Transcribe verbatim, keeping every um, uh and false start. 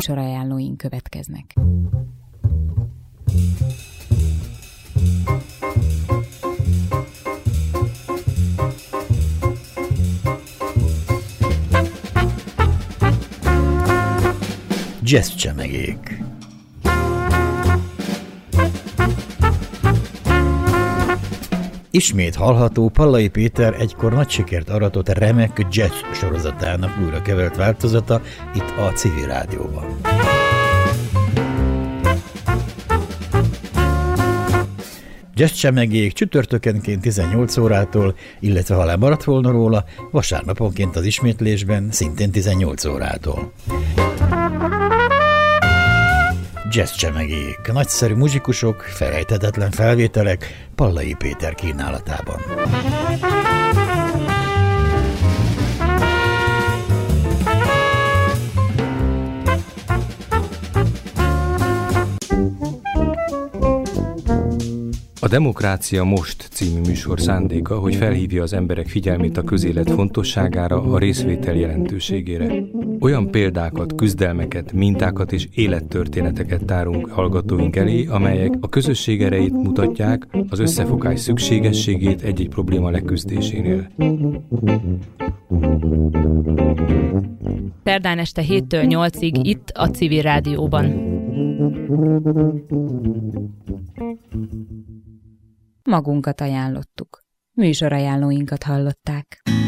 Műsorajánlóink következnek. Jazz csemegék. Ismét hallható Pallai Péter egykor nagy sikert aratott remek jazz sorozatának újra kevert változata itt a Civil Rádióban. Jazz csemegék csütörtökenként tizennyolc órától, illetve ha lemaradt volna róla, vasárnaponként az ismétlésben szintén tizennyolc órától. Jazz csemegék, nagyszerű muzsikusok, felejthetetlen felvételek Pallai Péter kínálatában. A Demokrácia Most című műsor szándéka, hogy felhívja az emberek figyelmét a közélet fontosságára, a részvétel jelentőségére. Olyan példákat, küzdelmeket, mintákat és élettörténeteket tárunk hallgatóink elé, amelyek a közösség erejét mutatják, az összefogás szükségességét egy-egy probléma leküzdésénél. Szerdán este héttől nyolcig itt a Civil Rádióban. Magunkat ajánlottuk. Műsorajánlóinkat hallották.